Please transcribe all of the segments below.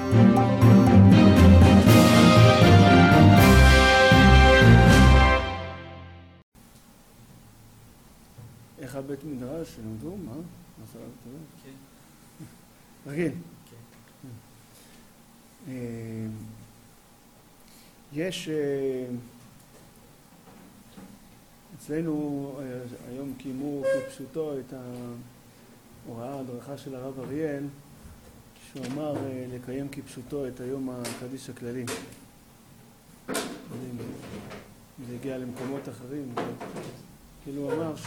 איך הבית מדרש שלמדו? מה? מסע לבית? כן. רגיל? כן. יש אצלנו היום קיימו כפשוטו את ההוראה, ההדרכה של הרב אריאל, שהוא אמר לקיים כפשוטו את היום הקדיש הכללי. זה הגיע למקומות אחרים. כאילו הוא אמר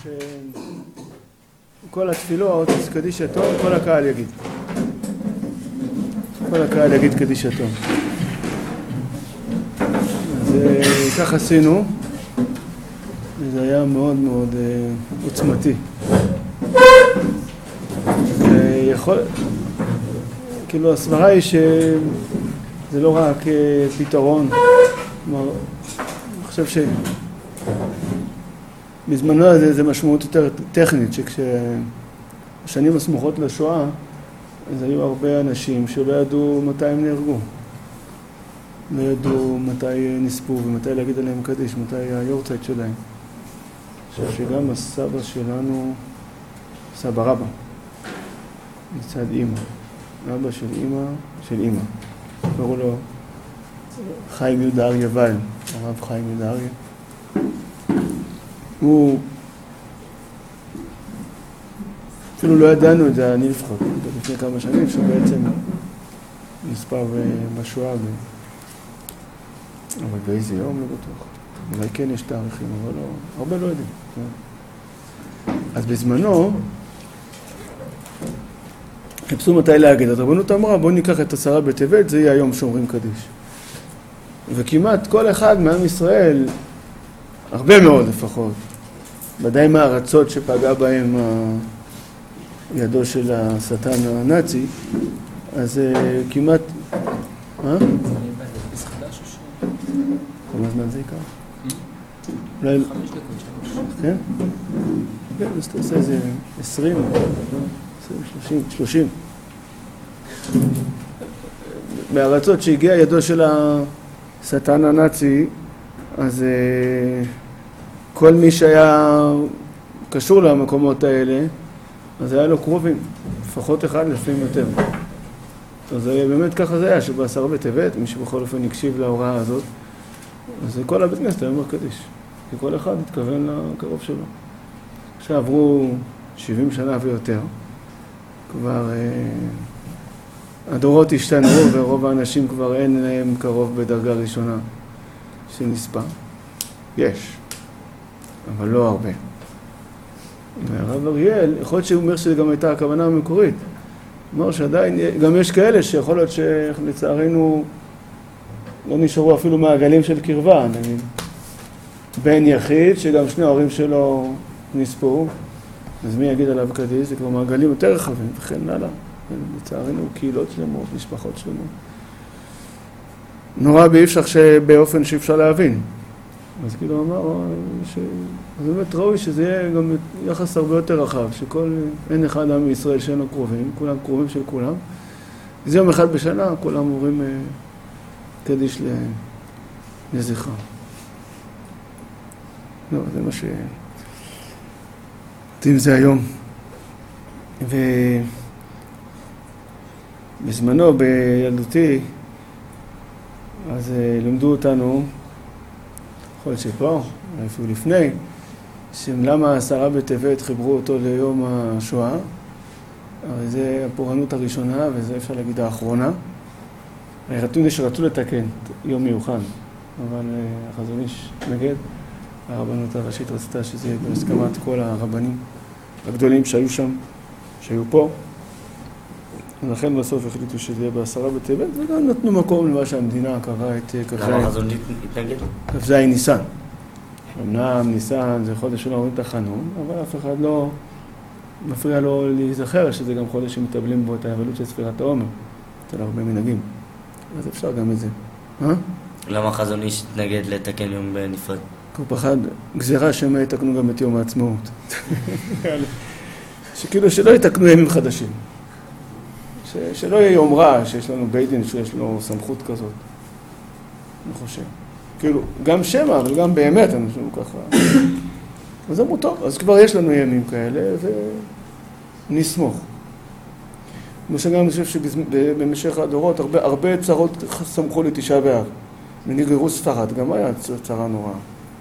שכל התפילות, קדיש התום, כל הקהל יגיד. כל הקהל יגיד קדיש התום. אז כך עשינו. וזה היה מאוד מאוד עוצמתי. כאילו הסברה היא שזה לא רק פתרון. כלומר, אני חושב שבזמנו זה משמעות יותר טכנית, שכשהשנים הסמוכות לשואה, אז היו הרבה אנשים שלא ידעו מתי הם נהרגו. לא ידעו מתי נספו ומתי להגיד עליהם קדיש, מתי היורצייט שלהם. אני חושב שגם הסבא שלנו, סבא רבא, מצד אמא. אבא של אמא, קראו לו חיים יהודה אריה וייל, הרב חיים יהודה אריה. הוא, אפילו לא ידענו את זה, אני לפחות, לפני כמה שנים, שהוא בעצם נספר בשואה, אבל באיזה יום לא בטוח. אולי כן יש תאריכים, אבל לא, הרבה לא יודעים. אז בזמנו, חיפשו מתי להגיד, אז רבנות אמרה, בואו ניקח את 10 בטבת, זה יהיה היום שאומרים קדיש. וכמעט כל אחד מעם ישראל, הרבה מאוד לפחות, ודאי מהארצות שפגע בהם ידו של השטן הנאצי, אז כמעט... מה? כמה זמן זה ייקח? אולי... 5 דקות, 3. כן? כן, אז אתה עושה איזה 20, 30. בארצות שהגיע ידו של השטן הנאצי, אז כל מי שהיה קשור למקומות האלה, אז היה לו קרובים, לפחות אחד, לפעמים יותר. אז באמת ככה זה היה, שב10 בטבת, מי שבכל אופן הקשיב להוראה הזאת, אז כל הבית כנסת היה אומר קדיש, כי כל אחד התכוון לקרוב שלו. שעברו 70 שנה ויותר, כבר הדורות השתנו, ורוב האנשים כבר אין להם קרוב בדרגה ראשונה שנספה. יש, אבל לא הרבה. והרב אריאל, יכול להיות שהוא אומר שזה גם הייתה הכוונה המקורית. הוא אומר שעדיין, גם יש כאלה שיכול להיות שלצערנו לא נשארו אפילו מעגלים של קרבה, נגיד. בן יחיד, שגם שני ההורים שלו נספו, אז מי יגיד עליו קדיש? זה כבר מעגלים יותר רחבים, וכן הלאה. לצערנו, קהילות שלמות, משפחות שלמות. נורא באפשר באופן שאפשר להבין. אז כאילו אמר, זה באמת ראוי שזה יהיה גם יחס הרבה יותר רחב, אין אחד עם ישראל שאין לו קרובים, כולם קרובים של כולם. זה יום אחד בשנה, כולם אומרים קדיש לזכרם. לא, זה מה אם זה היום. ובזמנו, בילדותי, אז למדו אותנו, יכול להיות שפה, אפילו לפני, שלמה 10 בטבת חיברו אותו ליום השואה. הרי זה הפורענות הראשונה, וזה אפשר להגיד האחרונה. רצו לתקן יום מיוחד, אבל החזון איש נגד. הרבנות הראשית רצתה שזה יהיה בהסכמת כל הרבנים הגדולים שהיו שם, שהיו פה. ולכן בסוף החליטו שזה יהיה ב10 בטבת, וגם נתנו מקום למה שהמדינה קבעה את למה החזון התנגד? כ"ז ניסן. אמנם ניסן זה חודש שלא אומרים את החנון, אבל אף אחד לא מפריע לו להיזכר שזה גם חודש שמטבלים בו את האבלות של ספירת העומר. אצל הרבה מנהגים. אז אפשר גם את זה. למה החזון איש התנגד לתקן יום בנפרד? הוא פחד גזירה שמה יתקנו גם את יום העצמאות. שכאילו שלא יתקנו ימים חדשים. שלא יהיה יום רע, שיש לנו בית דין, שיש לו סמכות כזאת. אני חושב. כאילו, גם שמע, אבל גם באמת, אנשים ככה. אז אמרו, טוב, אז כבר יש לנו ימים כאלה, ונסמוך. כמו שגם אני חושב שבמשך הדורות, הרבה צרות סמכו לתשעה באב. ונגררו ספרד, גם היה צרה נוראה.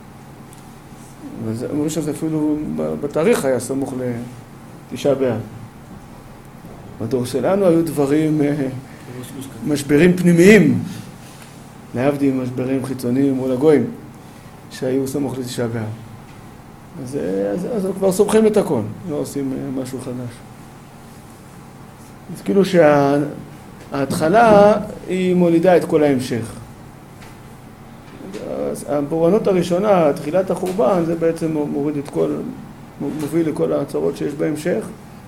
אומרים שזה אפילו בתאריך היה סמוך לתשעה באב. בדור שלנו היו דברים, משברים פנימיים, להבדיל משברים חיצוניים מול הגויים, שהיו סמוך לתשעה באב. אז כבר סומכים את הכל, לא עושים משהו חדש. אז כאילו שההתחלה היא מולידה את כל ההמשך. הפורענות הראשונה, תחילת החורבן, זה בעצם מוריד את כל, מוביל לכל הצרות שיש בהמשך.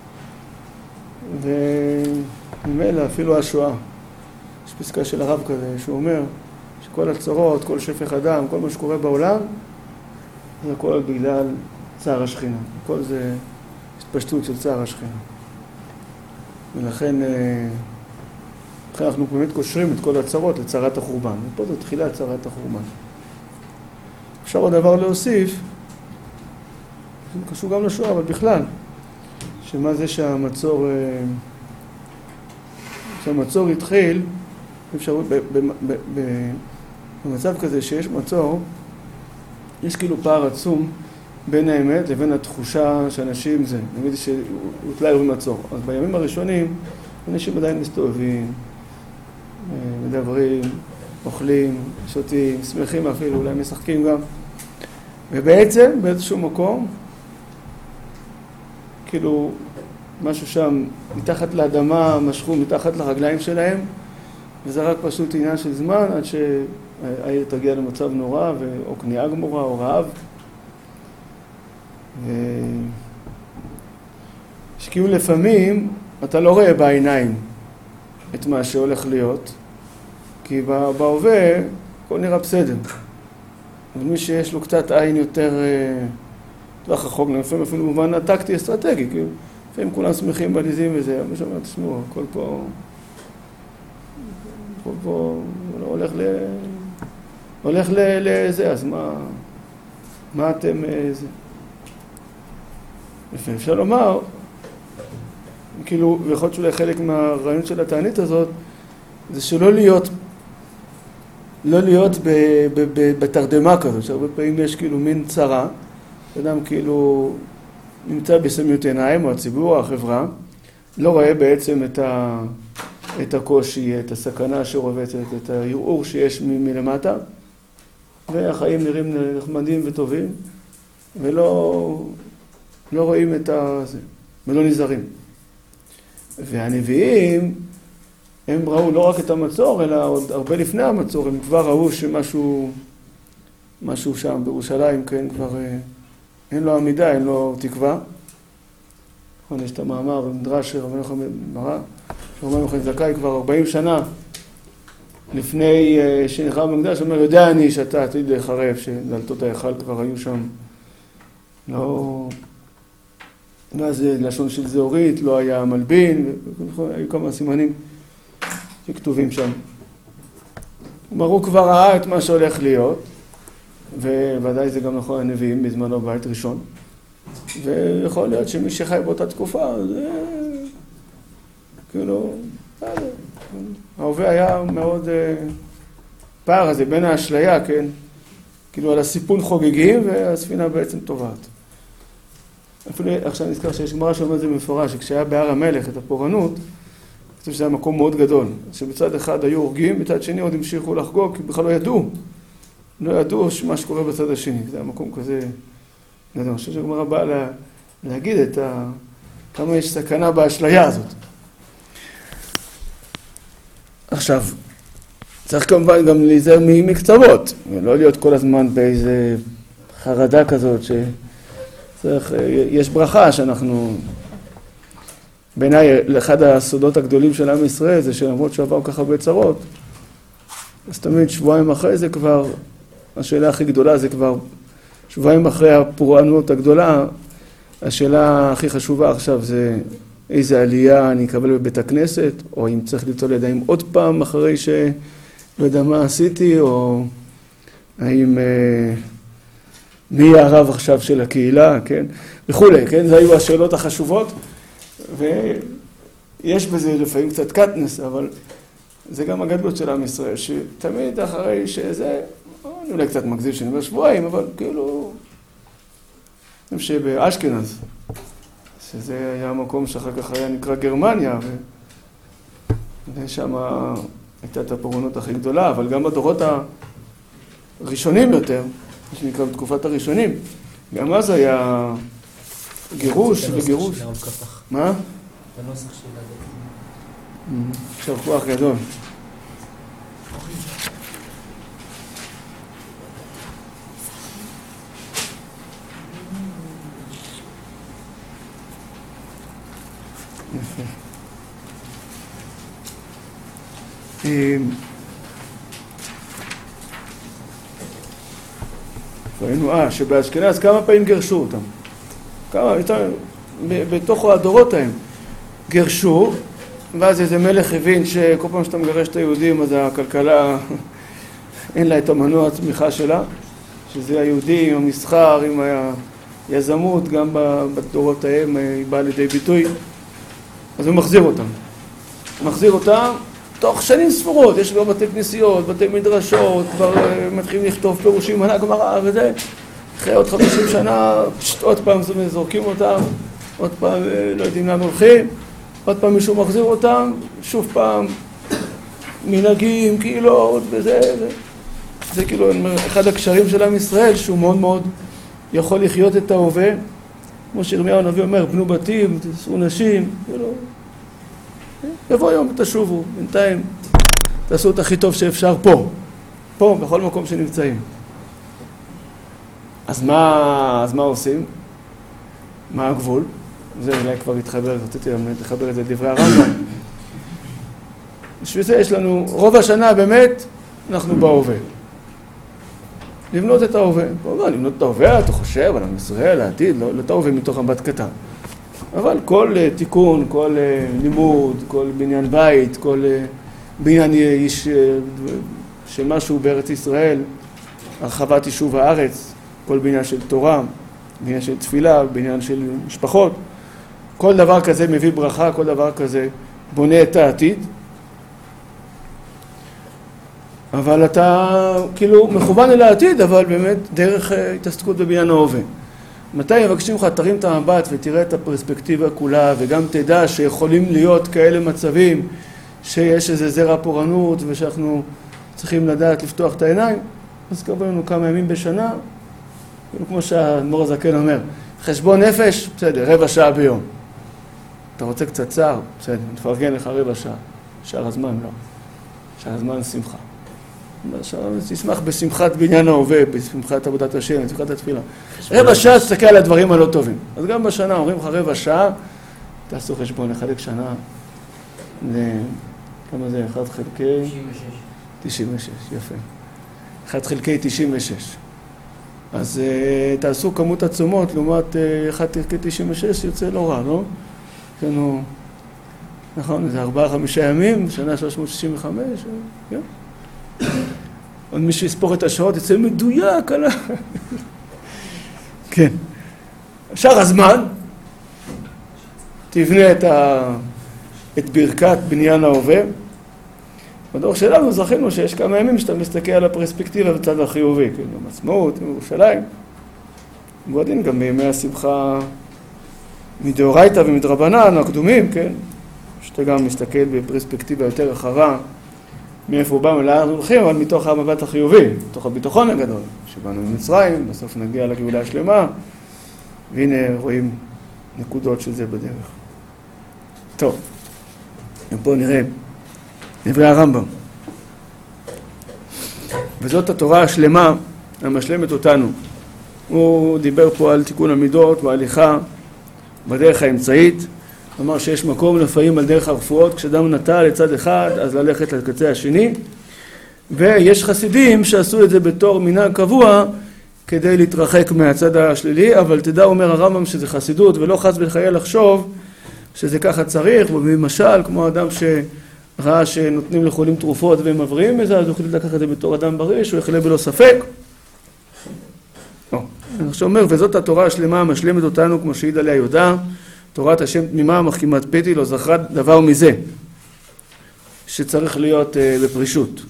וממילא אפילו השואה. יש פסקה של הרב כזה שהוא אומר שכל הצרות, כל שפך אדם, כל מה שקורה בעולם, זה הכל בגלל צער השכינה. כל זה התפשטות של צער השכינה. ולכן אנחנו באמת קושרים את כל הצרות לצרת החורבן. ופה זה תחילת צרת החורבן. אפשר עוד דבר להוסיף, זה קשור גם לשואה, אבל בכלל, שמה זה שהמצור התחיל, אפשרות, במצב כזה שיש מצור, יש כאילו פער עצום בין האמת לבין התחושה שאנשים זה, נגיד שהוטלה אירוע מצור. אז בימים הראשונים, אנשים עדיין מסתובבים, מדברים, אוכלים, שותים, שמחים אפילו, אולי משחקים גם. ובעצם, באיזשהו מקום, כאילו, משהו שם מתחת לאדמה, משכו מתחת לרגליים שלהם, וזה רק פשוט עניין של זמן עד שהעיר תגיע למצב נורא, או כניעה גמורה, או רעב. שכאילו לפעמים אתה לא רואה בעיניים את מה שהולך להיות, כי בהווה הכל נראה בסדר. אבל מי שיש לו קצת עין יותר טווח רחוק, לפעמים אפילו במובן הטקטי אסטרטגי, כי לפעמים כולם שמחים בליזים וזה, מה שאומר, תשמעו, הכל פה הולך לזה, אז מה אתם זה? לפעמים אפשר לומר, כאילו, ויכול להיות שאולי חלק מהרעיון של התענית הזאת, זה שלא להיות בתרדמה כזאת, שהרבה פעמים יש כאילו מין צרה, אדם כאילו נמצא בסמיות עיניים, או הציבור, או החברה, לא רואה בעצם את הקושי, את הסכנה שרובצת, את הערעור שיש מלמטה, והחיים נראים נחמדים וטובים, ולא רואים את זה, ולא נזהרים. והנביאים, הם ראו לא רק את המצור, אלא עוד הרבה לפני המצור, הם כבר ראו שמשהו שם בירושלים, כן, כבר אין לו עמידה, אין לו תקווה. יש את המאמר במדרש רבי יוחנן מרא, רבי יוחנן זכאי כבר 40 שנה לפני שנחרב המקדש, אומר, יודע אני שאתה עתיד להיחרב, שדלתות ההיכל כבר היו שם. לא זה לשון של זהורית, לא היה מלבין, היו כמה סימנים שכתובים שם. הוא כבר ראה את מה שהולך להיות, וודאי זה גם נכון הנביאים בזמנו בית ראשון. ויכול להיות שמי שחי באותה תקופה, זה כאילו, ההווה היה מאוד פער הזה בין האשליה, כן? כאילו על הסיפון חוגגים והספינה בעצם טובעת. אפילו עכשיו נזכר שיש גמרא שאומר את זה במפורש, שכשהיה בהר המלך את הפורענות, חושב שזה היה מקום מאוד גדול, שבצד אחד היו הורגים, בצד שני עוד המשיכו לחגוג, כי בכלל לא ידעו מה שקורה בצד השני, זה היה מקום כזה גדול. אני חושב שהגמרא באה להגיד כמה יש סכנה באשליה הזאת. עכשיו, צריך כמובן גם להיזהר מקצוות, ולא להיות כל הזמן באיזה חרדה כזאת, יש ברכה שאנחנו, בעיניי, לאחד הסודות הגדולים של עם ישראל, זה שלמרות שעבר ככה בצרות, אז תמיד שבועיים אחרי זה כבר, השאלה הכי גדולה זה כבר, שבועיים אחרי הפורענות הגדולה, השאלה הכי חשובה עכשיו זה, איזה עלייה אני אקבל בבית הכנסת, או אם צריך ליטול ידיים עוד פעם אחרי שלא יודע מה עשיתי, או האם מי יהיה הרב עכשיו של הקהילה, כן? וכולי, כן? זה היו השאלות החשובות, ויש בזה לפעמים קצת קטנס, אבל זה גם הגדלות של עם ישראל, שתמיד אחרי שזה, אני אולי קצת מגזים שאני אומר שבועיים, אבל כאילו, אני חושב שבאשכנז, שזה היה המקום שאחר כך היה נקרא גרמניה, ושם הייתה את הפורענות הכי גדולה, אבל גם בדורות הראשונים יותר, מה שנקרא בתקופת הראשונים, גם אז היה גירוש וגירוש. מה? בנוסח של הדרך. עכשיו כוח גדול. יפה. ראינו, שבאשכנז כמה פעמים גרשו אותם. כמה, בתוך הדורות ההם. גרשו, ואז איזה מלך הבין שכל פעם שאתה מגרש את היהודים, אז הכלכלה אין לה את המנוע הצמיחה שלה, שזה היהודים, המסחר, עם היזמות, גם בדורות ההם היא באה לידי ביטוי. אז הוא מחזיר אותם. מחזיר אותם תוך שנים ספורות, יש כבר בתי כנסיות, בתי מדרשות, כבר מתחילים לכתוב פירושים, מנה גמרא וזה. אחרי עוד 50 שנה, עוד פעם זורקים אותם, עוד פעם לא יודעים לאן הולכים, עוד פעם מישהו מחזיר אותם, שוב פעם מנהגים, קהילות וזה. זה כאילו אחד הקשרים של עם ישראל, שהוא מאוד מאוד יכול לחיות את ההווה. כמו שירמיהו הנביא אומר, בנו בתים, תעשו נשים, כאילו, יבוא יום ותשובו, בינתיים תעשו את הכי טוב שאפשר פה, בכל מקום שנמצאים. אז מה עושים? מה הגבול? זה אולי כבר התחבר, רציתי לחבר את זה לדברי הרמב"ם. בשביל זה יש לנו, רוב השנה באמת, אנחנו בהווה. לבנות את ההווה. לבנות את ההווה, אתה חושב על עם ישראל, העתיד, לא את ההווה מתוך מבט קטן. אבל כל תיקון, כל לימוד, כל בניין בית, כל בניין איש שמשהו בארץ ישראל, הרחבת יישוב הארץ, כל בניין של תורה, בניין של תפילה, בניין של משפחות, כל דבר כזה מביא ברכה, כל דבר כזה בונה את העתיד. אבל אתה כאילו מכוון אל העתיד, אבל באמת דרך התעסקות בבניין ההווה. מתי מבקשים לך, תרים את המבט ותראה את הפרספקטיבה כולה, וגם תדע שיכולים להיות כאלה מצבים שיש איזה זרע פורענות, ושאנחנו צריכים לדעת לפתוח את העיניים, אז קרבו לנו כמה ימים בשנה, כמו שהאדמו"ר הזקן אומר, חשבון נפש, בסדר, רבע שעה ביום. אתה רוצה קצת צער? בסדר, נפרגן לך רבע שעה. שאר הזמן לא. שאר הזמן שמחה. תשמח בשמחת בניין ההווה, בשמחת עבודת השם, בשמחת התפילה. רבע שעה תסתכל על הדברים הלא טובים. אז גם בשנה אומרים לך רבע שעה, תעשו חשבון, לחלק שנה, כמה זה? 1 חלקי? 96, יפה. 1 חלקי 96. אז תעשו כמות עצומות, לעומת 1 חלקי 96, יוצא לא רע, לא? כאנו, נכון, זה 4-5 ימים, שנה 365, כן? עוד מישהו יספור את השעות, יצא מדויק, עלה. כן. שאר הזמן, תבנה את ברכת בניין ההווה. בדור שלנו זכינו שיש כמה ימים שאתה מסתכל על הפרספקטיבה בצד החיובי, כן, יום עצמאות, יום ירושלים. ועודין גם בימי השמחה מדאורייתא ומדרבנן, הקדומים, כן, שאתה גם מסתכל בפרספקטיבה יותר רחבה, מאיפה הוא בא ולאן אנחנו הולכים, אבל מתוך המבט החיובי, מתוך הביטחון הגדול, שבאנו ממצרים, בסוף נגיע לגאולה השלמה, והנה רואים נקודות של זה בדרך. טוב, ופה נראה דברי הרמב"ם. וזאת התורה השלמה, המשלמת אותנו. הוא דיבר פה על תיקון המידות וההליכה בדרך האמצעית. אמר שיש מקום לפעמים על דרך הרפואות, כשאדם נטע לצד אחד, אז ללכת לקצה השני. ויש חסידים שעשו את זה בתור מנהג קבוע, כדי להתרחק מהצד השלילי, אבל תדע, אומר הרמב"ם, שזה חסידות, ולא חס וחלילה לחשוב שזה ככה צריך, ובמשל, כמו אדם שראה שנותנים לחולים תרופות והם מבריאים מזה, אז הוא החליט לקחת את זה בתור אדם בריא, שהוא יחלה בלא ספק. אני עכשיו אומר, וזאת התורה השלמה המשלמת אותנו, כמו שהעיד עליה יהודה, תורת השם תמימה, מחכימת פתי, לא זכרה דבר מזה, שצריך להיות בפרישות.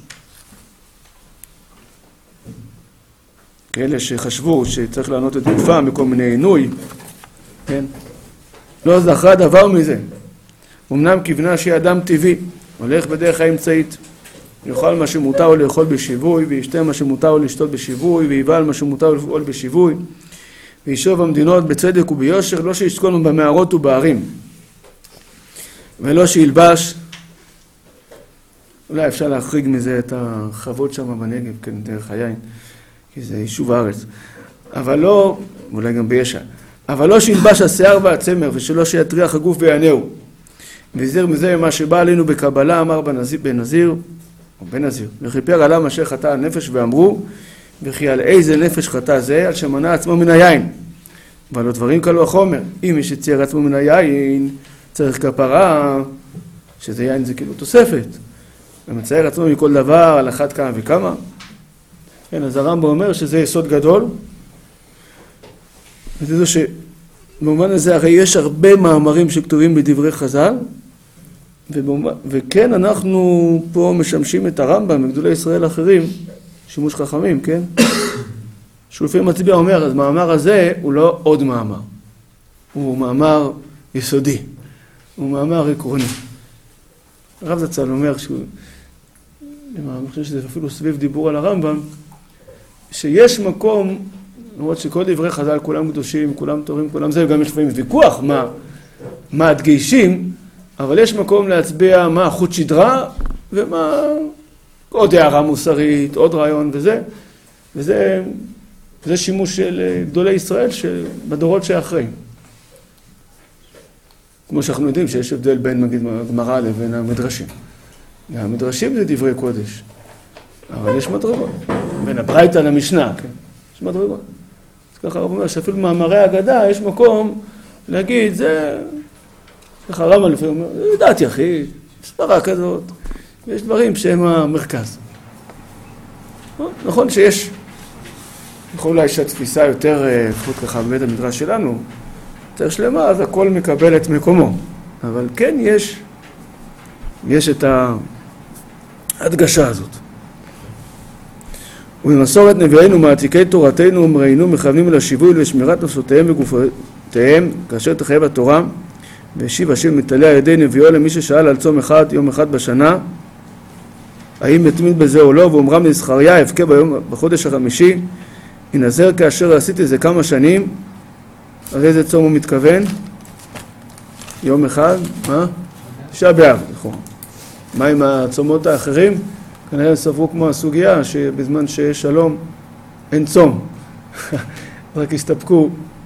כאלה שחשבו שצריך לענות את גופה מכל מיני עינוי, כן? לא זכרה דבר מזה. אמנם כיוונה שהיא אדם טבעי, הולך בדרך האמצעית. יאכל מה שמותר לו לאכול בשיווי, וישתה מה שמותר לו לשתות בשיווי, ויבעל מה שמותר לו לפעול בשיווי, וישוב המדינות בצדק וביושר, לא שישכון במערות ובערים, ולא שילבש, אולי אפשר להחריג מזה את החוות שם בנגב, כן, דרך היין, כי זה יישוב הארץ, אבל לא, אולי גם בישע, אבל לא שילבש השיער והצמר, ושלא שיטריח הגוף ויענהו. והזהיר מזה מה שבא עלינו בקבלה, אמר בנזיר, או בנזיר, וכיפר עליו אשר חטא הנפש, ואמרו, וכי על איזה נפש חטא זה, על שמנע עצמו מן היין. ועל הדברים קלו החומר, אם מי שצייר עצמו מן היין, צריך כפרה, שזה יין זה כאילו תוספת, ומצייר עצמו מכל דבר, על אחת כמה וכמה. כן, אז הרמב"ם אומר שזה יסוד גדול, וזה שבמובן הזה הרי יש הרבה מאמרים שכתובים בדברי חז"ל, וכן אנחנו פה משמשים את הרמב"ם וגדולי ישראל האחרים, שימוש חכמים, כן? שהוא לפעמים מצביע אומר, אז מאמר הזה הוא לא עוד מאמר, הוא מאמר יסודי, הוא מאמר עקרוני. הרב זצ"ל אומר שהוא, אני חושב שזה אפילו סביב דיבור על הרמב"ם, שיש מקום, למרות שכל דברי חז"ל כולם קדושים, כולם טובים, כולם זה, וגם יש לפעמים ויכוח מה הדגשים, אבל יש מקום להצביע מה חוט שדרה ומה עוד הערה מוסרית, עוד רעיון וזה שימוש של גדולי ישראל בדורות שאחרי. כמו שאנחנו יודעים שיש הבדל בין נגיד הגמרא לבין המדרשים. המדרשים זה דברי קודש, אבל יש מדרגות. בין הברייתא למשנה, כן? יש מדרגות. אז ככה הוא אומר שאפילו מאמרי האגדה יש מקום להגיד, זה ככה הרמב"ם לפעמים אומר, זה דעת יחיד, סברה כזאת, ויש דברים שהם המרכז. נכון שיש, יכול אולי שהתפיסה יותר, לפחות ככה בבית המדרש שלנו, יותר שלמה, אז הכל מקבל את מקומו. אבל כן יש את ההדגשה הזאת. ובמסורת נביאינו, מעתיקי תורתנו ומראינו, מכוונים אל השיווי לשמירת נפשותיהם וגופותיהם, כאשר תחייב התורה, והשיב השם מתעלה על ידי נביאו למי ששאל על צום אחד, יום אחד בשנה, האם מתמיד בזה או לא, ואומרם לזכריה, אבכה בחודש החמישי, ינזר כאשר עשיתי זה כמה שנים, על איזה צום הוא מתכוון? יום אחד, מה? תשעה באב, נכון. מה עם הצומות האחרים? כנראה סברו כמו הסוגיה, שבזמן שיש שלום אין צום. רק הסתפקו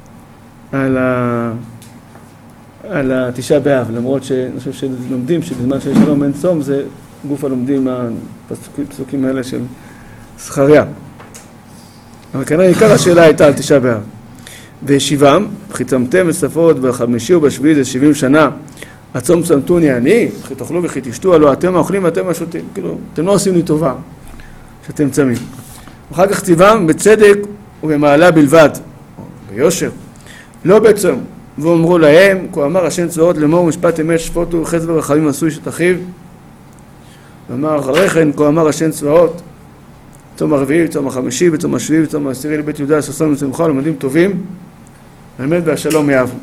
על התשעה באב, למרות שאני חושב שלומדים שבזמן שיש שלום אין צום, זה גוף הלומדים הפסוקים האלה של זכריה. אבל כנראה עיקר השאלה הייתה על תשעה באב. ושבעם, וכי צמתם וצפות בחמישי ובשביעי זה 70 שנה, הצום צמתוני אני, וכי תאכלו וכי תשתו, הלא אתם האוכלים ואתם השותים. כאילו, אתם לא עושים לי טובה שאתם צמים. ואחר כך ציוום בצדק ובמעלה בלבד, ביושר, לא בצום. ואומרו להם, כה אמר השם צבאות לאמור משפט אמת שפוטו חסד ורחמים עשו איש את אחיו. ואמר אחרי כן, כה אמר השם צבאות, צום הרביעי, צום החמישי, וצום השביעי, וצום העשירי לבית יהודה, ששון ושמחה, למדים טובים, האמת והשלום יאהבו.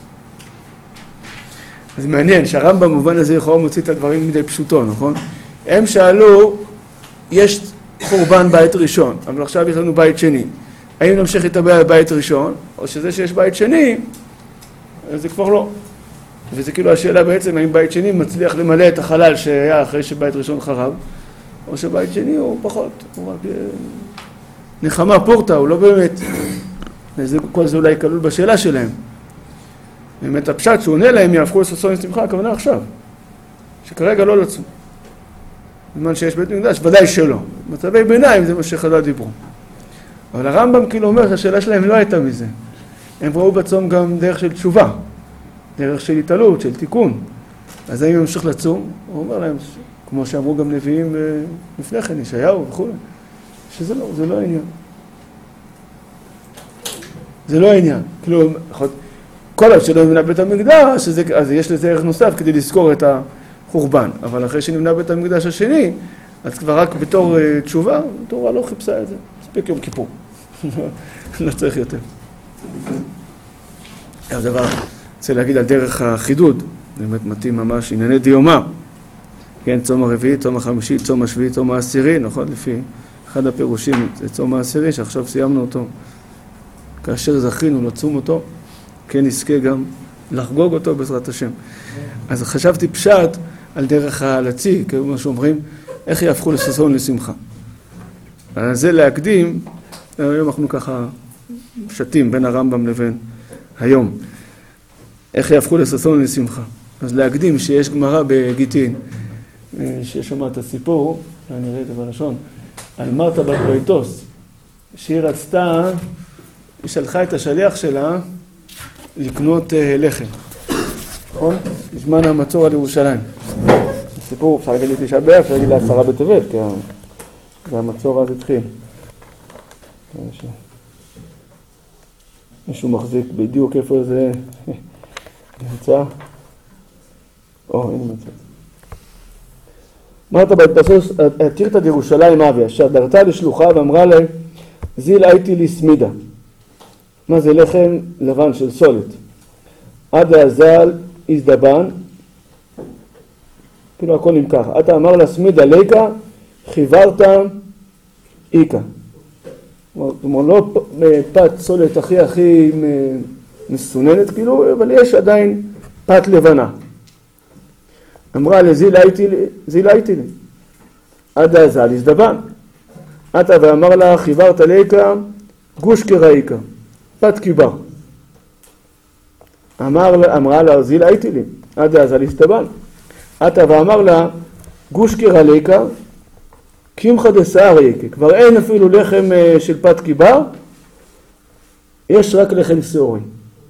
אז מעניין שהרמב"ם במובן הזה יכול מוציא את הדברים מדי פשוטו, נכון? הם שאלו, יש חורבן בית ראשון, אבל עכשיו יש לנו בית שני. האם נמשיך להתאבע בבית ראשון, או שזה שיש בית שני, אז זה כבר לא. וזה כאילו השאלה בעצם, האם בית שני מצליח למלא את החלל שהיה אחרי שבית ראשון חרב, או שבית שני הוא פחות, הוא רק נחמה פורטה, הוא לא באמת, כל זה אולי כלול בשאלה שלהם. באמת הפשט שהוא עונה להם, יהפכו לששון ושמחה, הכוונה עכשיו, שכרגע לא לצום. בזמן שיש בית מקדש, ודאי שלא. מצבי ביניים זה מה שחז"ל דיברו. אבל הרמב"ם כאילו אומר שהשאלה שלהם לא הייתה מזה. הם ראו בצום גם דרך של תשובה. דרך של התעלות, של תיקון. אז האם הוא ממשיך לצום? הוא אומר להם, כמו שאמרו גם נביאים לפני כן, ישעיהו וכו', שזה לא, זה לא העניין. זה לא העניין. כאילו, כל עוד שלא נבנה בית המקדש, אז יש לזה ערך נוסף כדי לזכור את החורבן. אבל אחרי שנבנה בית המקדש השני, אז כבר רק בתור תשובה, התורה לא חיפשה את זה. מספיק יום כיפור. לא צריך יותר. אז דבר, רוצה להגיד על דרך החידוד, באמת מתאים ממש ענייני דיומא. כן, צום הרביעי, צום החמישי, צום השביעי, צום העשירי, נכון? לפי אחד הפירושים, זה צום העשירי, שעכשיו סיימנו אותו. כאשר זכינו לצום אותו, כן נזכה גם לחגוג אותו בעזרת השם. אז חשבתי פשט על דרך הלצי, כמו שאומרים, איך יהפכו לששון לשמחה. אז זה להקדים, היום אנחנו ככה פשטים בין הרמב"ם לבין היום. איך יהפכו לששון לשמחה. אז להקדים שיש גמרא בגיטין, שיש שם את הסיפור, אני אראה את זה בלשון, על מרתה בת פויטוס, שהיא רצתה, היא שלחה את השליח שלה לקנות לחם. נכון? בזמן המצור על ירושלים. הסיפור, אפשר להגיד לתשעה באב, אפשר להגיד לעשרה בטבת, כי המצור אז התחיל. מישהו מחזיק בדיוק איפה זה נמצא. הנה נמצא. מרתה בת פויטוס, עתירתא דירושלים אבי, אשר דרתה לשלוחה ואמרה להם, זיל הייתי לי סמידה. מה זה לחם לבן של סולת? עד להזל איזדבן, כאילו הכל נמכח. אתה אמר לה סמידה ליקה, חיברת איקה. כלומר, לא פת סולת הכי מסוננת, כאילו, אבל יש עדיין פת לבנה. אמרה לזיל הייתי לי. עד להזל איזדבן. אתה ואמר לה חיברת ליקה, גוש קראיקה. פת קיבר. אמרה לה, זיל הייתי לי, עד אז על הסתבן. עתה ואמר לה, גוש קרליקה, קמחא דשער יקה. כבר אין אפילו לחם של פת קיבר, יש רק לחם שעורי.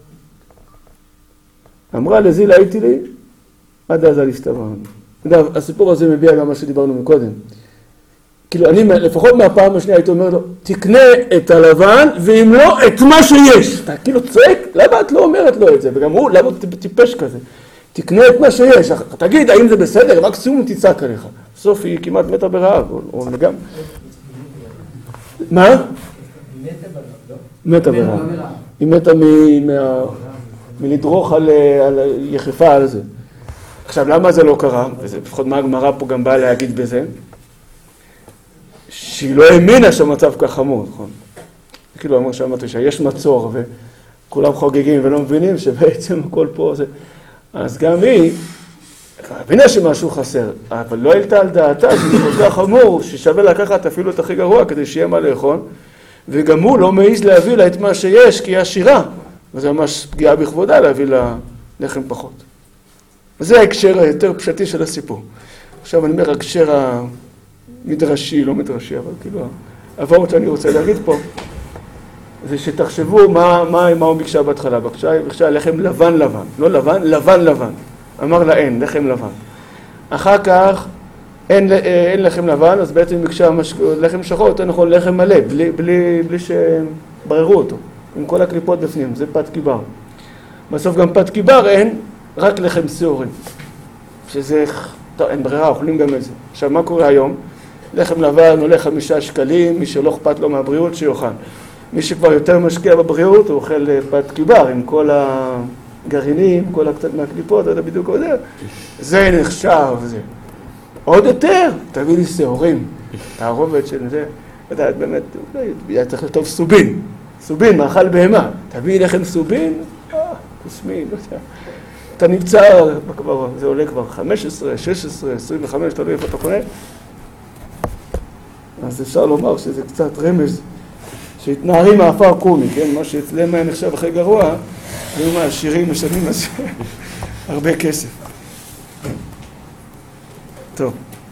אמרה לזיל הייתי לי, עד אז על הסתבן. אגב, הסיפור הזה מביע גם מה שדיברנו מקודם. כאילו, אני לפחות מהפעם השנייה הייתי אומר לו, תקנה את הלבן, ואם לא, את מה שיש. אתה כאילו צועק, למה את לא אומרת לו את זה? וגם הוא, למה אתה טיפש כזה? תקנה את מה שיש. תגיד, האם זה בסדר? רק סיום תצעק עליך. בסוף היא כמעט מתה ברעב, או גם... מה? מתה ברעב. היא מתה מלדרוך על יחפה על זה. עכשיו, למה זה לא קרה? וזה לפחות מה הגמרא פה גם באה להגיד בזה. שהיא לא האמינה שהמצב כך חמור, נכון? כאילו אמר שאמרתי שיש מצור וכולם חוגגים ולא מבינים שבעצם הכל פה זה... אז גם היא הבינה שמשהו חסר, אבל לא העלתה על דעתה שזה כל כך חמור ששווה לקחת אפילו את הכי גרוע כדי שיהיה מה לאכול, וגם הוא לא מעיז להביא לה את מה שיש כי היא עשירה, וזה ממש פגיעה בכבודה להביא לה לחם פחות. וזה ההקשר היותר פשטי של הסיפור. עכשיו אני אומר, ההקשר מדרשי, לא מדרשי, אבל כאילו, העברות שאני רוצה להגיד פה, זה שתחשבו מה הוא ביקשה בהתחלה. ביקשה לחם לבן, לא לבן, לבן. אמר לה אין, לחם לבן. אחר כך אין לחם לבן, אז בעצם ביקשה לחם שחור, יותר נכון לחם מלא, בלי שבררו אותו, עם כל הקליפות בפנים, זה פת קיבר. בסוף גם פת קיבר אין, רק לחם שעורי. שזה, טוב, אין ברירה, אוכלים גם את זה. עכשיו, מה קורה היום? לחם לבן עולה 5 שקלים, מי שלא אכפת לו מהבריאות שיאכל. מי שכבר יותר משקיע בבריאות, הוא אוכל פת קיבר עם כל הגרעינים, כל הקצת מהקליפות, אתה בדיוק יודע. זה נחשב, זה. עוד יותר, תביא לי שעורים. הרובד של זה, אתה יודע, באמת, היה צריך לכתוב סובין, מאכל בהמה. תביא לחם סובין, קוסמין, לא יודע. אתה נמצא, זה עולה כבר 15, 16, 25, תלוי איפה אתה קונה. אז אפשר לומר שזה קצת רמז שהתנערים מהעפר קומי, כן? מה שאצלם היה נחשב הכי גרוע, היו מהעשירים משלמים על זה הרבה כסף. טוב.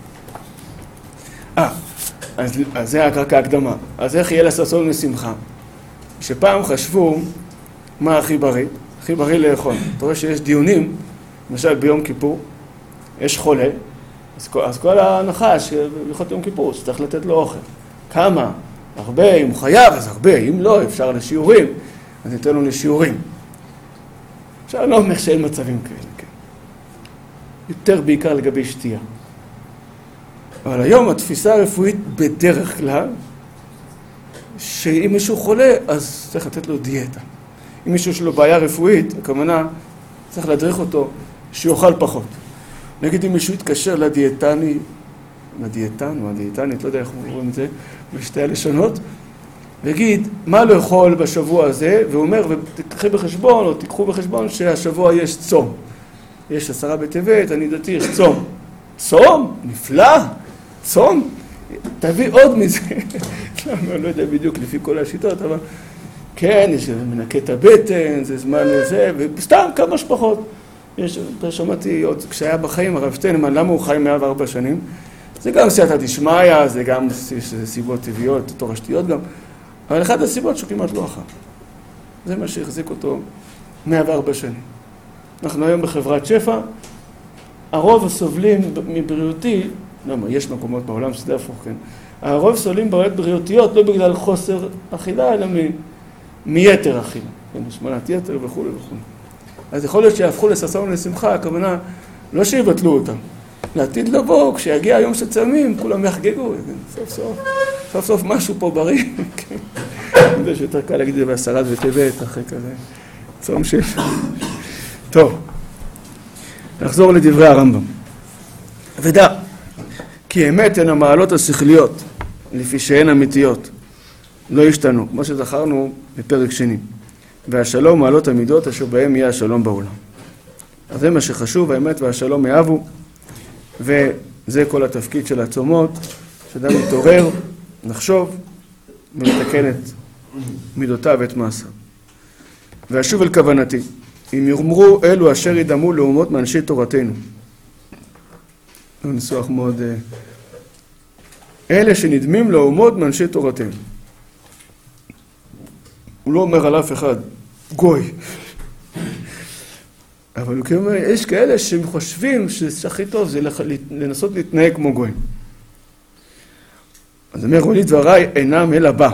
אז זה היה רק ההקדמה. אז איך יהיה לששון לשמחה? שפעם חשבו מה הכי בריא, הכי בריא לאכול. אתה רואה שיש דיונים, למשל ביום כיפור, יש חולה, אז כל ההנחה שבהלכות יום כיפור, שצריך לתת לו אוכל. כמה? הרבה, אם הוא חייב, אז הרבה, אם לא, אפשר לשיעורים, אז ניתן לו לשיעורים. עכשיו אני לא אומר שאין מצבים כאלה, כן. יותר בעיקר לגבי שתייה. אבל היום התפיסה הרפואית בדרך כלל, שאם מישהו חולה, אז צריך לתת לו דיאטה. אם מישהו יש לו בעיה רפואית, הכוונה, צריך להדריך אותו שיאכל פחות. נגיד אם מישהו יתקשר לדיאטני, לדיאטן או הדיאטנית, לא יודע איך אומרים את זה, בשתי הלשונות, ויגיד, מה לאכול בשבוע הזה, והוא אומר, ותקחי בחשבון, או תיקחו בחשבון שהשבוע יש צום. יש 10 בטבת, אני דתי, יש צום. צום? נפלא! צום? תביא עוד מזה. לא יודע בדיוק לפי כל השיטות, אבל כן, יש מנקה את הבטן, זה זמן לזה, וסתם כמה שפחות. שמעתי עוד, כשהיה בחיים, הרב שטיינמן, למה הוא חי 104 שנים? זה גם סייעתא דשמיא, זה גם סיבות טבעיות, תורשתיות גם, אבל אחת הסיבות שהוא כמעט לא אכל. זה מה שהחזיק אותו 104 שנים. אנחנו היום בחברת שפע, הרוב הסובלים מבריאותי, למה, יש מקומות בעולם שזה הפוך, כן? הרוב סובלים בעיות בריאותיות לא בגלל חוסר אכילה, אלא מיתר אכילה, כן? השמנת יתר וכו' וכו'. אז יכול להיות שיהפכו לששון ולשמחה, הכוונה, לא שיבטלו אותם. לעתיד לבוא, כשיגיע היום שצמים, כולם יחגגו, סוף סוף משהו פה בריא. אני יודע שיותר קל להגיד את זה ב10 בטבת, אחרי כזה צום שפע. טוב, נחזור לדברי הרמב"ם. ודע, כי אמת הן המעלות השכליות, לפי שהן אמיתיות, לא השתנו, כמו שזכרנו בפרק שני. והשלום מעלות המידות אשר בהם יהיה השלום בעולם. אז זה מה שחשוב, האמת והשלום יאהבו, וזה כל התפקיד של הצומות, שאדם מתעורר, נחשוב, ומתקן את מידותיו ואת מעשיו. ואשוב אל כוונתי, אם יאמרו אלו אשר ידמו לאומות מאנשי תורתנו. זה ניסוח מאוד... אלה שנדמים לאומות מאנשי תורתנו. הוא לא אומר על אף אחד, גוי. אבל הוא אומר, יש כאלה שחושבים שהכי טוב זה לנסות להתנהג כמו גוי. אז אומר, רוני דבריי אינם אל הבא.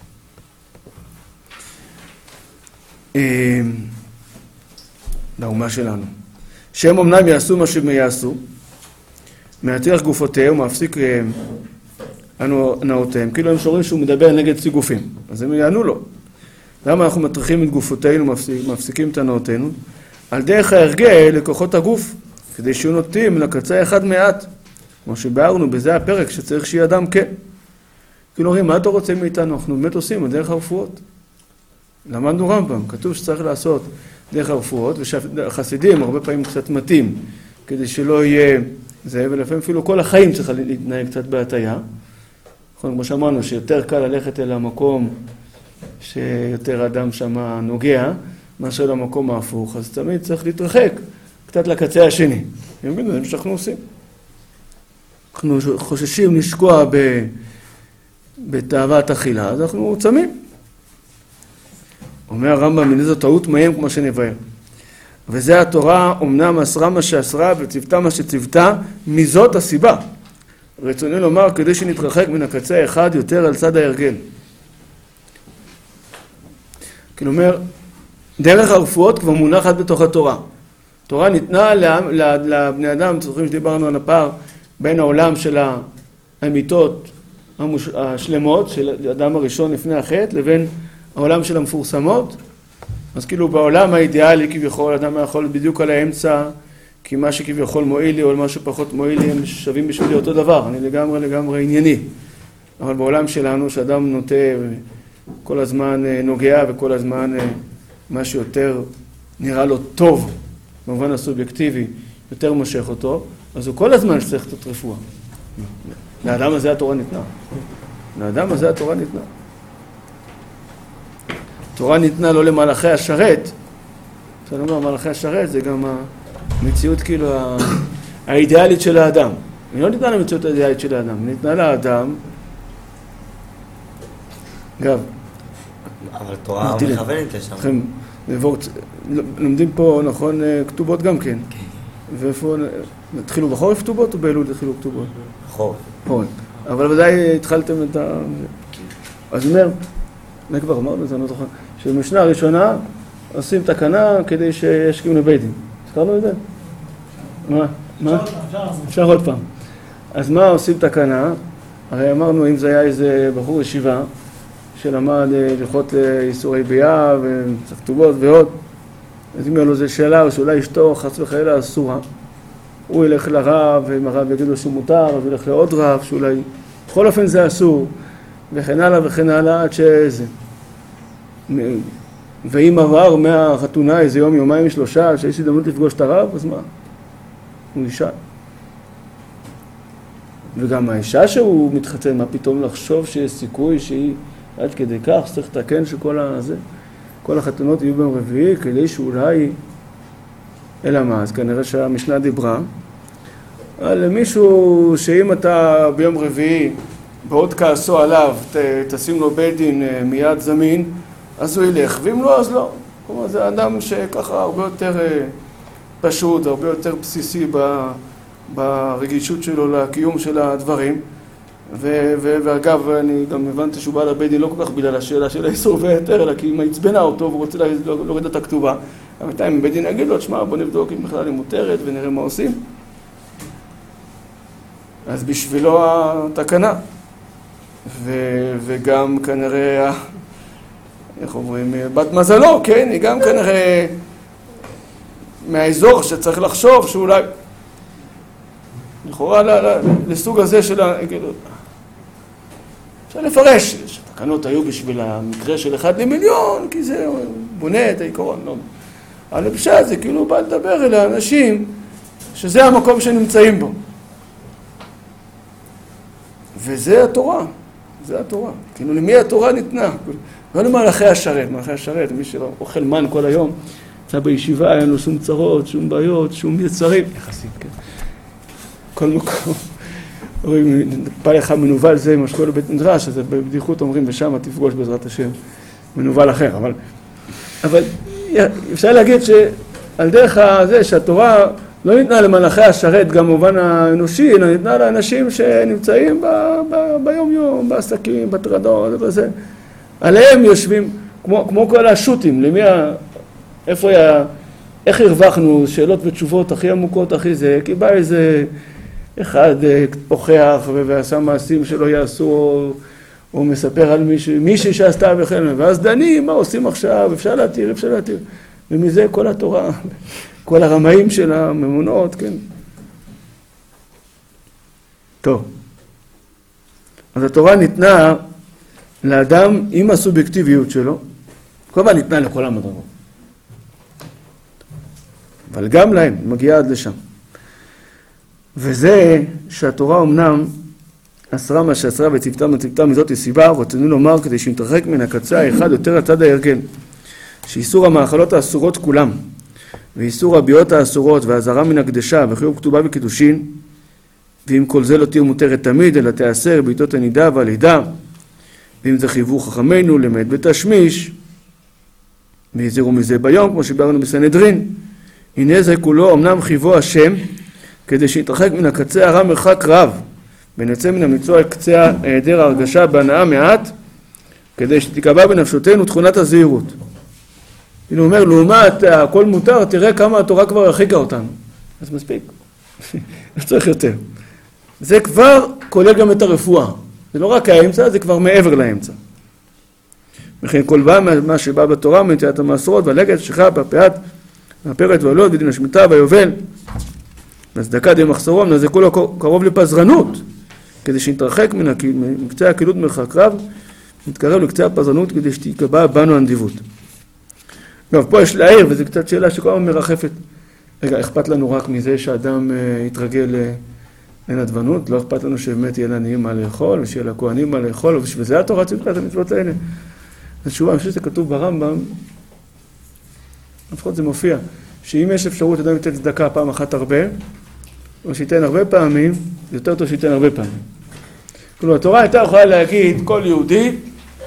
לאומה שלנו. שהם אמנם יעשו מה שהם יעשו, מעטריח גופותיהם ומפסיק הנאותיהם, כאילו הם שומעים שהוא מדבר נגד סיגופים, אז הם יענו לו. למה אנחנו מטריחים את גופותינו, מפסיקים את הנאותינו? על דרך ההרגל לכוחות הגוף, כדי שיהיו נוטים לקצה אחד מעט, כמו שבארנו בזה הפרק שצריך שיהיה אדם כן. כאילו אומרים, מה אתה רוצה מאיתנו? אנחנו באמת עושים, דרך הרפואות. למדנו רמב"ם, כתוב שצריך לעשות דרך הרפואות, ושהחסידים הרבה פעמים קצת מתאים, כדי שלא יהיה זה, ולפעמים אפילו כל החיים צריך להתנהג קצת בהטיה. כמו שאמרנו, שיותר קל ללכת אל המקום שיותר אדם שם נוגע, מאשר למקום ההפוך, אז תמיד צריך להתרחק קצת לקצה השני. זה מה שאנחנו עושים. אנחנו חוששים לשקוע בתאוות אכילה, אז אנחנו צמים. אומר הרמב"ם, הנה זו טעות מהם כמו שנבהר. וזה התורה, אמנם אסרה מה שאסרה וצוותה מה שצוותה, מזאת הסיבה. רצוני לומר, כדי שנתרחק מן הקצה האחד יותר על צד ההרגל. כלומר, דרך הרפואות כבר מונחת בתוך התורה. התורה ניתנה לבני אדם, זוכרים שדיברנו על הפער בין העולם של האמיתות השלמות, של האדם הראשון לפני החטא, לבין העולם של המפורסמות. אז כאילו בעולם האידיאלי כביכול, אדם יכול בדיוק על האמצע, כי מה שכביכול מועיל לי או מה שפחות מועיל לי, הם שווים בשבילי אותו דבר, אני לגמרי ענייני. אבל בעולם שלנו, שאדם נוטה כל הזמן נוגע וכל הזמן מה שיותר נראה לו טוב, במובן הסובייקטיבי, יותר מושך אותו, אז הוא כל הזמן צריך את רפואה. לאדם הזה התורה ניתנה. לאדם הזה התורה ניתנה. התורה ניתנה לא למלאכי השרת, אפשר לומר, מלאכי השרת זה גם המציאות כאילו האידיאלית של האדם. היא לא ניתנה למציאות האידיאלית של האדם, היא ניתנה לאדם, אגב, אבל תורה מכוונת לשם. לומדים פה, נכון, כתובות גם כן. ואיפה, התחילו בחורף כתובות או באלול התחילו כתובות? חורף. חורף. אבל ודאי התחלתם את ה... אז אומר, אני כבר אמרנו את זה, אני לא זוכר, שבמשנה הראשונה עושים תקנה כדי שישקיעו לבית דין. זכרנו את זה? מה? אפשר עוד פעם. אז מה עושים תקנה? הרי אמרנו אם זה היה איזה בחור ישיבה שלמד ללכות לאיסורי ביאה וכתובות ועוד, אז אם היה לו זו שאלה או שאולי אשתו חס וחלילה אסורה, הוא ילך לרב ואם הרב יגיד לו שהוא מותר, אז הוא ילך לעוד רב שאולי, בכל אופן זה אסור וכן הלאה וכן הלאה עד שזה. ואם עבר מהחתונה איזה יום, יומיים, שלושה, שיש הזדמנות לפגוש את הרב, אז מה? הוא אישה. וגם האישה שהוא מתחתן, מה פתאום לחשוב שיש סיכוי שהיא עד כדי כך, שצריך לתקן שכל החתונות יהיו ביום רביעי, כדי שאולי, אלא מה? אז כנראה שהמשנה דיברה על מישהו שאם אתה ביום רביעי, בעוד כעסו עליו, תשים לו בית דין מיד זמין, אז הוא ילך, ואם לא, אז לא. כלומר, זה אדם שככה הרבה יותר פשוט, הרבה יותר בסיסי ברגישות שלו לקיום של הדברים. ואגב, אני גם הבנתי שהוא בא לבית דין לא כל כך בגלל השאלה של האיסור והיתר, אלא כי אם הצבנה אותו והוא רוצה להוריד את הכתובה. בינתיים בית דין יגיד לו, תשמע, בוא נבדוק אם בכלל היא מותרת ונראה מה עושים. אז בשבילו התקנה. וגם כנראה, איך אומרים, בת מזלו, כן? היא גם כנראה מהאזור שצריך לחשוב שאולי לכאורה לסוג הזה של אפשר לפרש שהתקנות היו בשביל המקרה של 1 למיליון, כי זה בונה את העיקרון, לא. אבל בפשט זה כאילו בא לדבר אל האנשים שזה המקום שנמצאים בו. וזה התורה, זה התורה. כאילו למי התורה ניתנה? לא למלאכי השרת, מלאכי השרת, מי שאוכל מן כל היום, נמצא בישיבה, אין לו שום צרות, שום בעיות, שום יצרים, יחסים, כן. כל מקום. אומרים, בא לך מנובל זה, מה שקורה לבית מדרש, אז בבדיחות אומרים, ושם תפגוש בעזרת השם מנובל אחר. אבל אפשר להגיד שעל דרך הזה שהתורה לא ניתנה למלאכי השרת, גם במובן האנושי, אלא ניתנה לאנשים שנמצאים ביום-יום, בעסקים, בטרדות, וזה. עליהם יושבים, כמו כל השו"תים, איך הרווחנו שאלות ותשובות הכי עמוקות, הכי זה, כי בא איזה אחד פוחח ועשה מעשים שלא יעשו, או מספר על מישהי שעשתה וכן, ואז דנים, מה עושים עכשיו, אפשר להתיר, אפשר להתיר. ומזה כל התורה, כל הרמאים של הממונות, כן. טוב. אז התורה ניתנה לאדם עם הסובייקטיביות שלו, כל פעם ניתנה לכל המדרגות. אבל גם להם, מגיעה עד לשם. וזה שהתורה אמנם אסרה מה שאסרה וצוותה מזאת סיבה, רצינו לומר כדי שנתרחק מן הקצה האחד יותר לצד ההרגל, שאיסור המאכלות האסורות כולם, ואיסור הביאות האסורות והזרה מן הקדשה וחיוב כתובה וקידושין, ואם כל זה לא תהיה מותרת תמיד, אלא תיאסר בעיתות הנידה והלידה, ואם זה חייבו חכמינו למד ותשמיש, והזהירו מזה ביום, כמו שביארנו בסנהדרין, הנה זה כולו אמנם חייבו השם, כדי שיתרחק מן הקצה הרע מרחק רב, ונצא מן המצוא על קצה היעדר ההרגשה בהנאה מעט, כדי שתיקבע בנפשותנו תכונת הזהירות. הוא אומר, לעומת הכל מותר, תראה כמה התורה כבר הרחיקה אותנו. אז מספיק. לא צריך יותר. זה כבר כולל גם את הרפואה. זה לא רק האמצע, זה כבר מעבר לאמצע. וכן כל בא מה שבא בתורה, מנטיית המעשרות, והלגת, שכחה, והפאת, והפרת, והעולות, ודין השמיטה, והיובל. והצדקה די מחסרום, זה כולו קרוב לפזרנות, כדי שנתרחק מקצה הקילות מרחק רב, נתקרב לקצה הפזרנות, כדי שתיקבע בנו הנדיבות. טוב, פה יש להעיר, וזו קצת שאלה שכל הזמן מרחפת. רגע, אכפת לנו רק מזה שאדם יתרגל לנדבנות? לא אכפת לנו שבאמת יהיה לעניים מה לאכול, ושיהיה לכהנים מה לאכול, וזה התורה ציוותה את המצוות האלה. אז תשובה, אני חושב שזה כתוב ברמב"ם, לפחות זה מופיע, שאם יש אפשרות אדם ייתן צדקה פעם אחת הרבה, או שייתן הרבה פעמים, זה יותר טוב שייתן הרבה פעמים. כלומר, התורה הייתה יכולה להגיד, כל יהודי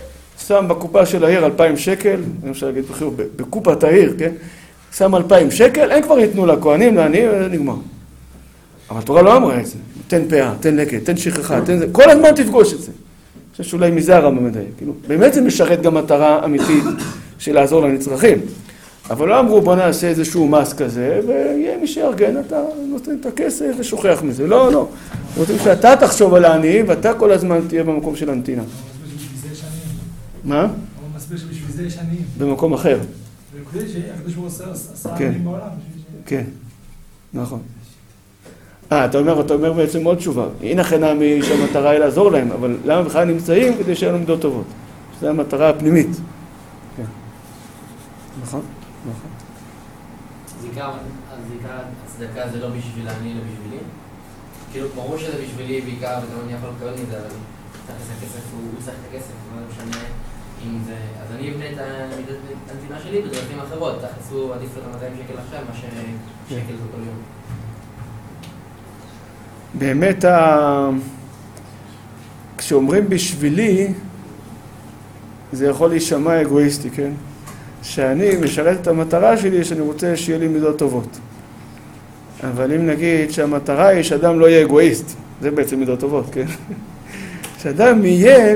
שם בקופה של העיר 2,000 שקל, אני אפשר להגיד בקופת העיר, כן? שם 2,000 שקל, הם כבר ייתנו לכהנים, לעניים, וזה נגמר. אבל התורה לא אמרה את זה. תן פאה, תן לקט, תן שכחה, תן זה. כל הזמן תפגוש את זה. אני חושב שאולי מזה הרמב"ם מדייק. כאילו, באמת זה משרת גם מטרה אמיתית של לעזור לנצרכים. אבל לא אמרו בוא נעשה איזשהו מס כזה, ויהיה מי שיארגן, אתה נותן את הכסף ושוכח מזה. לא, לא. רוצים שאתה תחשוב על העניים, ואתה כל הזמן תהיה במקום של הנתינה. מה? הוא מסביר שבשביל זה יש עניים. במקום אחר. וכדי שהקדוש ברוך הוא עשה עניים בעולם. כן, נכון. אתה אומר בעצם עוד תשובה. הנה חינמי שהמטרה היא לעזור להם, אבל למה בכלל נמצאים? כדי שיהיו לנו מידות טובות. שזו המטרה הפנימית. כן. נכון, נכון. זיקה הצדקה זה לא בשביל אני, אלא בשבילי? כאילו, ברור שזה בשבילי בעיקר, וגם אני יכול לקבל מזה, אבל תכלס הכסף, הוא צריך את הכסף, אבל לא משנה אם זה... אז אני אבנה את הנתינה שלי בדרכים אחרות, תכלס הוא עדיף לו 200 שקל עכשיו, מה ששקל זה כל יום. באמת, כשאומרים בשבילי, זה יכול להישמע אגואיסטי, כן? שאני משרת את המטרה שלי, שאני רוצה שיהיה לי מידות טובות. אבל אם נגיד שהמטרה היא שאדם לא יהיה אגואיסט, זה בעצם מידות טובות, כן? שאדם יהיה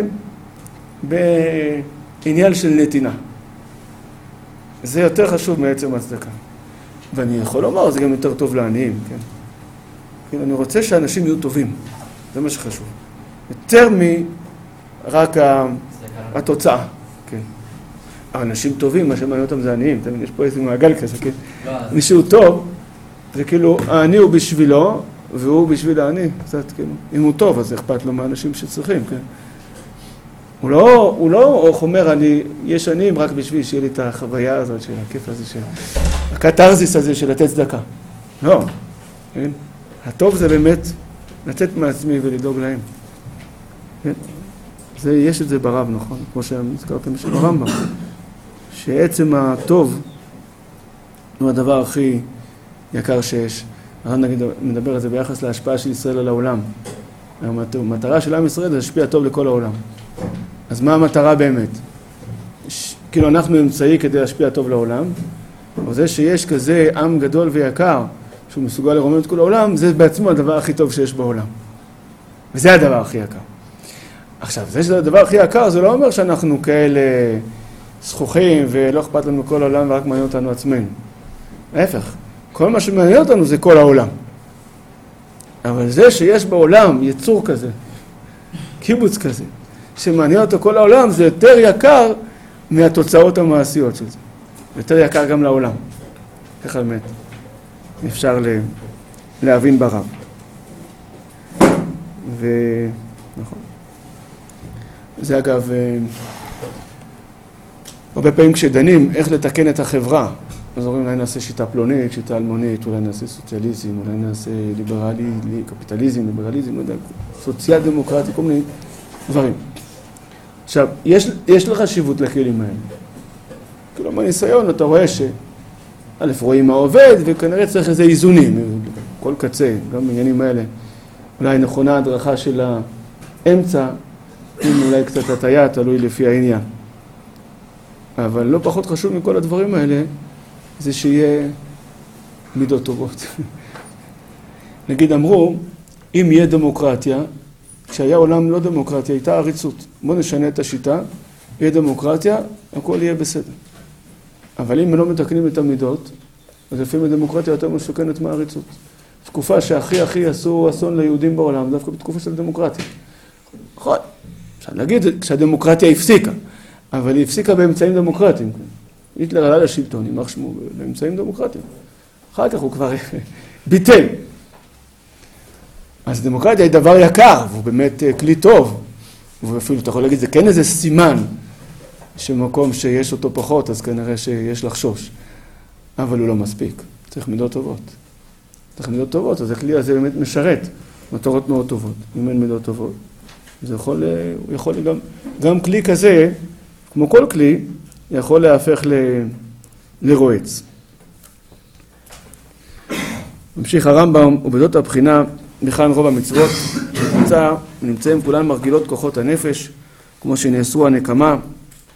בעניין של נתינה. זה יותר חשוב מעצם הצדקה. ואני יכול לומר, זה גם יותר טוב לעניים, כן? כן, אני רוצה שאנשים יהיו טובים, זה מה שחשוב. יותר מרק התוצאה, כן. אבל אנשים טובים, מה שמעניין אותם זה עניים, יש פה איזה מעגל כזה, כן. מישהו טוב, זה כאילו, העני הוא בשבילו, והוא בשביל העני, קצת כאילו. אם הוא טוב, אז אכפת לו מהאנשים שצריכים, כן. הוא לא אומר, יש עניים רק בשביל שיהיה לי את החוויה הזאת של הכיף הזה, של הקטרזיס הזה של לתת צדקה. לא, כן. הטוב זה באמת לצאת מעצמי ולדאוג להם. כן? יש את זה ברב, נכון? כמו שהזכרתם ברמב"ם. שעצם הטוב הוא הדבר הכי יקר שיש. אנחנו מדבר על זה ביחס להשפעה של ישראל על העולם. המטרה של עם ישראל זה להשפיע טוב לכל העולם. אז מה המטרה באמת? כאילו אנחנו אמצעי כדי להשפיע טוב לעולם, אבל זה שיש כזה עם גדול ויקר, שהוא מסוגל לרומם את כל העולם, זה בעצמו הדבר הכי טוב שיש בעולם. וזה הדבר הכי יקר. עכשיו, זה שזה הדבר הכי יקר, זה לא אומר שאנחנו כאלה זכוכים ולא אכפת לנו כל העולם ורק מעניין אותנו עצמנו. ההפך, כל מה שמעניין אותנו זה כל העולם. אבל זה שיש בעולם יצור כזה, קיבוץ כזה, שמעניין אותו כל העולם, זה יותר יקר מהתוצאות המעשיות של זה. יותר יקר גם לעולם. איך באמת? אפשר להבין ברב. נכון. זה אגב, הרבה פעמים כשדנים איך לתקן את החברה, אז אומרים אולי נעשה שיטה פלונית, שיטה אלמונית, אולי נעשה סוציאליזם, אולי נעשה קפיטליזם, ליברליזם, לא יודע, סוציאל דמוקרטי, כל מיני דברים. עכשיו, יש לך חשיבות לכלים האלה. כאילו בניסיון אתה רואה א', רואים מה עובד, וכנראה צריך איזה איזונים, כל קצה, גם בעניינים האלה. אולי נכונה הדרכה של האמצע, אם אולי קצת הטיה, תלוי לפי העניין. אבל לא פחות חשוב מכל הדברים האלה, זה שיהיה מידות טובות. נגיד אמרו, אם יהיה דמוקרטיה, כשהיה עולם לא דמוקרטיה, הייתה עריצות. בוא נשנה את השיטה, יהיה דמוקרטיה, הכל יהיה בסדר. אבל אם לא מתקנים את המידות, אז לפעמים הדמוקרטיה יותר מסוכנת מהעריצות. תקופה שהכי עשו אסון ליהודים בעולם, דווקא בתקופה של הדמוקרטיה. נכון, אפשר להגיד שהדמוקרטיה הפסיקה, אבל היא הפסיקה באמצעים דמוקרטיים. היטלר עלה לשלטון, יימח שמו, באמצעים דמוקרטיים. אחר כך הוא כבר ביטל. אז דמוקרטיה היא דבר יקר, והוא באמת כלי טוב. ואפילו אתה יכול להגיד, זה כן איזה סימן, שמקום שיש אותו פחות, אז כנראה שיש לחשוש. אבל הוא לא מספיק. צריך מידות טובות. צריך מידות טובות, אז הכלי הזה באמת משרת מטרות מאוד טובות. אם אין מידות טובות, זה יכול גם כלי כזה, כמו כל כלי, יכול להפך לרועץ. ממשיך הרמב"ם, ובזאת הבחינה, מכאן רוב המצוות, נמצאים כולן מרגילות כוחות הנפש, כמו שנאסרו הנקמה,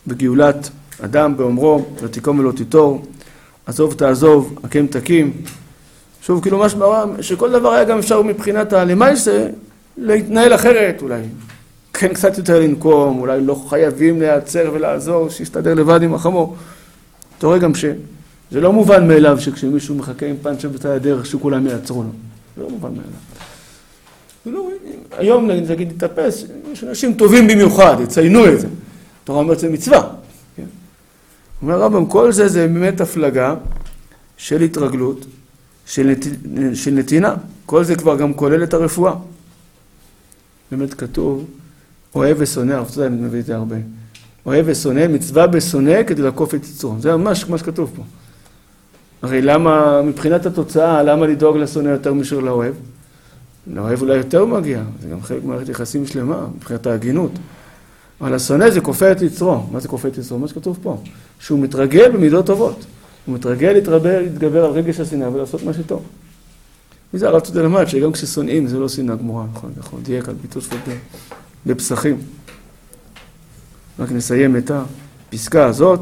בגאולת אדם באומרו, לא תיקום ולא תיטור, עזוב תעזוב, הקם תקים. שוב, כאילו משהו בעולם, שכל דבר היה גם אפשר מבחינת הלמייסה, להתנהל אחרת, אולי כן קצת יותר לנקום, אולי לא חייבים להיעצר ולעזור, שיסתדר לבד עם החמור. אתה רואה גם שזה לא מובן מאליו שכשמישהו מחכה עם פנצ'ה בצד הדרך שכולם יעצרו לו. זה לא מובן מאליו. היום נגיד להתאפס, יש אנשים טובים במיוחד, יציינו את זה. התורה אומרת זה מצווה. כן? אומר רבם, כל זה זה באמת הפלגה של התרגלות, של נתינה. כל זה כבר גם כולל את הרפואה. באמת כתוב, אוהב ושונא, הרב צודק מביא את זה הרבה. אוהב ושונא, מצווה בשונא כדי לעקוף את יצרו. זה ממש כמו שכתוב פה. הרי למה, מבחינת התוצאה, למה לדאוג לשונא יותר משאר לאוהב? לאוהב אולי יותר מגיע, זה גם חלק מערכת יחסים שלמה, מבחינת ההגינות. אבל השונא זה כופה את יצרו. מה זה כופה את יצרו? מה שכתוב פה. שהוא מתרגל במידות טובות. הוא מתרגל להתגבר על רגש השנאה ולעשות מה שטוב. וזה הרב צודק למד, שגם כששונאים זה לא שנאה גמורה, נכון, דייק על ביטוס בפסחים. רק נסיים את הפסקה הזאת.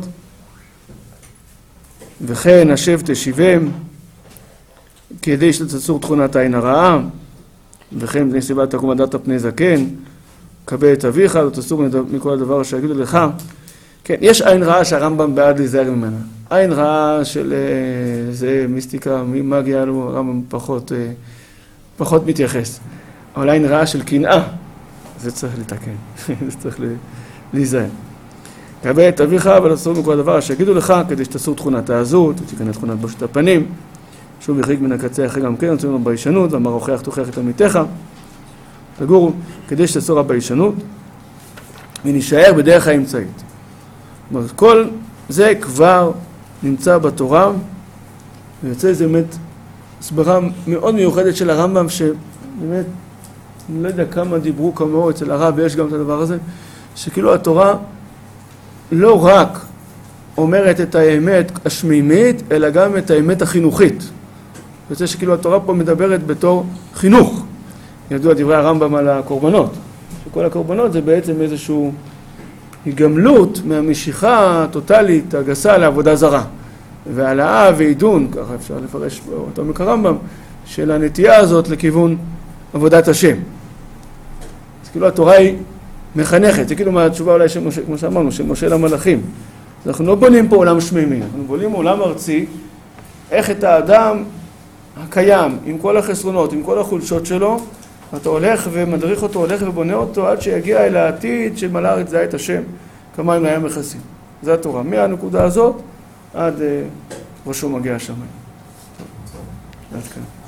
וכן השב תשיבם, כדי שתצור תכונת העין הרעה, וכן בני סיבת תקום ודעת פני זקן, קבל את אביך, לא תסור מכל הדבר שיגידו לך. כן, יש עין רעה שהרמב"ם בעד להיזהר ממנה. עין רעה של זה מיסטיקה, מגיה לו, הרמב"ם פחות מתייחס. אבל עין רעה של קנאה, זה צריך לתקן, זה צריך להיזהר. קבל את אביך ולא תסור מכל הדבר שיגידו לך, כדי שתסור תכונת העזות, ותקנה תכונת בושת הפנים. שוב יחריג מן הקצה אחרי גם כן, נוצאים לו בישנות, ואמר הוכח תוכיח את עמיתך. תגורו, כדי שתסור הביישנות, ונשאר בדרך האמצעית. כל זה כבר נמצא בתורה, ויוצא איזה באמת הסברה מאוד מיוחדת של הרמב"ם, שבאמת, אני לא יודע כמה דיברו כמוהו אצל הרב, ויש גם את הדבר הזה, שכאילו התורה לא רק אומרת את האמת השמימית, אלא גם את האמת החינוכית. יוצא שכאילו התורה פה מדברת בתור חינוך. ידוע דברי הרמב"ם על הקורבנות. שכל הקורבנות זה בעצם איזשהו היגמלות מהמשיכה הטוטלית, הגסה לעבודה זרה. והעלאה ועידון, ככה אפשר לפרש אותו מקרמב"ם, של הנטייה הזאת לכיוון עבודת השם. אז כאילו התורה היא מחנכת. זה כאילו מהתשובה אולי שמשה, כמו שאמרנו, של משה למלאכים. אז אנחנו לא בונים פה עולם שמימי, אנחנו בונים עולם ארצי, איך את האדם הקיים, עם כל החסרונות, עם כל החולשות שלו, אתה הולך ומדריך אותו, הולך ובונה אותו עד שיגיע אל העתיד שמלא הארץ דעה את השם, כמים לים מכסים. זה התורה. מהנקודה הזאת עד ראשו מגיע השמיים. עד כאן.